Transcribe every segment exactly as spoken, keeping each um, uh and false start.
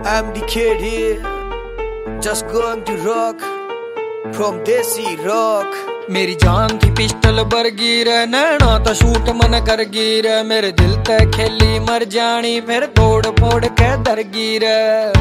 I'm the kid here, just going to rock from Desi Rock. मेरी जान थी pistol Bargi रे, नैना तो शूट मन कर गी रे, मेरे दिल ते खेली मर जानी फिर तोड़ फोड़ के दरगी रे।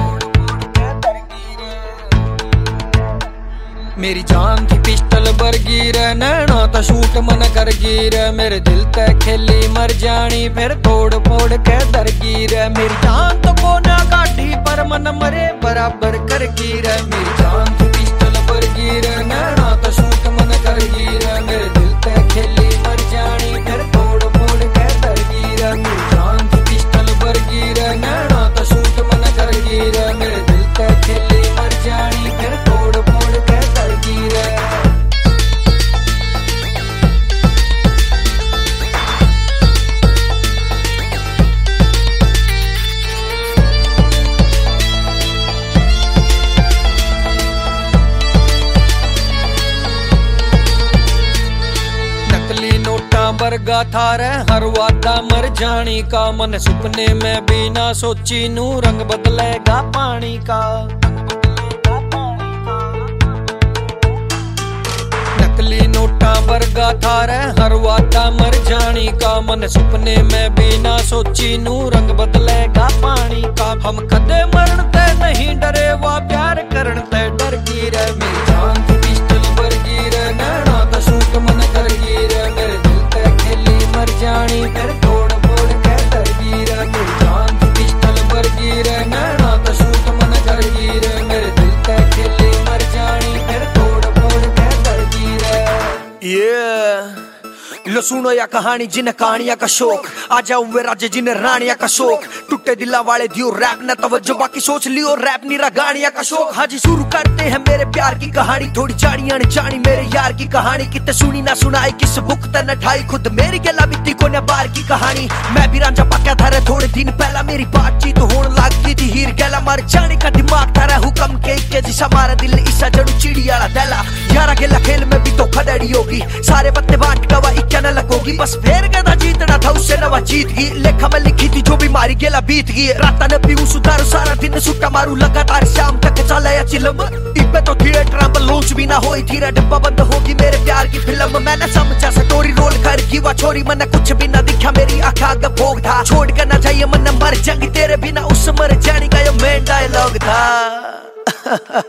मेरी जान थी पिस्टल बरगी रे, नैना तो शूट मन कर गी रे, मेरे दिल ते खेली मर जानी फिर तोड़ फोड़ के दरगी रे। मेरी जान तो कोना काटी पर मन मरे बराबर कर गी रे। मेरी जान थी पिस्टल बरगी रे, नैना तो शूट मन कर गी रे, मेरे दिल ते खेली मर जानी फिर तोड़ फोड़ के दरगी रे। मेरी जान थी पिस्टल बरगी रे, नैना तो शूट मन कर गी रे, मेरे दिल ते खेली मर जानी फिर तोड़ फोड़ के दरगी रे। बरगा थारे हर वादा मर जानी का, मन सुपने में भी ना सोची नू रंग बदलेगा पानी का। नकली नोटा बरगा थारे हर वादा मर जानी का, मन सुपने में भी ना सोची नू रंग बदलेगा पानी का। हम कदे मरण ते नहीं डरे वा प्यार करण ते डर गी रे। मेरी जान थी पिस्टल बरगी रे, नैना तो शूट मन कर गी रे, मेरे मर जानी फिर तोड़ फोड़ के दरगी रे। मेरी जान थी पिस्टल बरगी रे, नैना तो शूट मन कर गी रे, मेरे दिल ते खेली मर जानी फिर तोड़ फोड़ के दरगी रे। Yeah, लो सुनो या कहानी जिन्हें कहानियां का शौक, आ जाओ वे राजे जिन्हें रानियां का शौक। टूटे दिला वाले दियो रैप न तवज्जो, बाकी सोच लियो रैप नीरा गानियां का शौक। हाँ जी शुरू करते हैं मेरे प्यार की कहानी, थोड़ी जानी अनजानी मेरे यार की कहानी। कितने सुनी ना सुनाई किस बुक ते न ढाई, खुद मेरी गला बीती को न बार की कहानी। मैं भी रांझा पक्का था रे थोड़े दिन पहला, मेरी बातचीत होने लगती थी हीर गला। मर जाने का दिमाग था रे हुक्म के के जिस हमारा दिल ईसा जड़ू चिड़ी वाला दैला। यारा गेला खेल में भी तो खड़ड़ी होगी, सारे पत्ते बांट गवा इक्या न लगोगी। बस फेर गदा जीतना था उससे नवा जीत गई, लेखा में लिखी थी जो बीमारी गेला बीत गई। रात ने पीऊ सुधारू सारा दिन सुट्टा मारू लगातार शाम तक चला या चिलम। इब्बे तो थिएटर में लॉन्च भी ना होई थी रे, डिब्बा बंद होगी मेरे प्यार की फिल्म। मैंने समझा स्टोरी रोल कर की वा छोरी, मैंने कुछ भी ना दिखा मेरी आँखा का भोग था। छोड़ कर ना जाइए मन मर जाएंगी तेरे बिना, उस मर जाने का ये मेन डायलॉग था।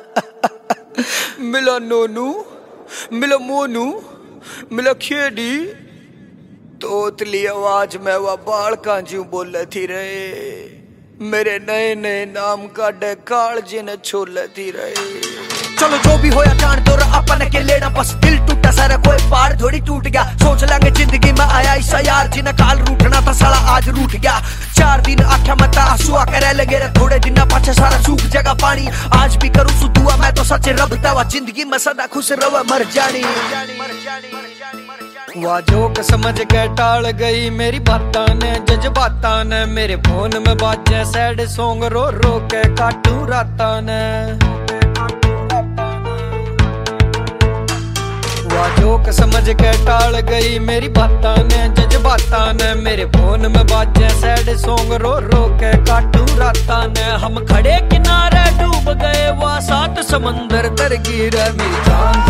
मिला नोनू मिला मोनू मिला खेड़ी, तोतली आवाज में वह बाल कांजू बोले थी रहे। मेरे नए नए नाम का डेकाल जिन्हें छोले थी रहे। चलो जो भी होया जान दो अपन के लेना, बस दिल टूटा सारा कोई पार थोड़ी टूट गया। सोच लेंगे जिंदगी में आया ऐसा यार जिन्हें काल रूठना था साला आज रूठ गया। चार दिन आख्या मत आंसुआ करे लगे रे, थोड़े दिन पाछे सारा सूख जगह पानी। आज भी करूँ सु दुआ मैं तो सच्चे रब तवा, जिंदगी में सदा खुश रवा मर जानी। वाह जोक समझ के टाल गई मेरी बातां ने जज्बातां ने, मेरे फोन में बाजे सैड सॉन्ग रो रो के काटू रातां ने। वाह जोक समझ के टाल गई मेरी बातां ने जज्बातां ने, मेरे फोन में बाजे सैड सॉन्ग रो रो के काटू रातां ने। हम खड़े किनारे डूब गए वाह सात समंदर तर गिरा। मेरी जान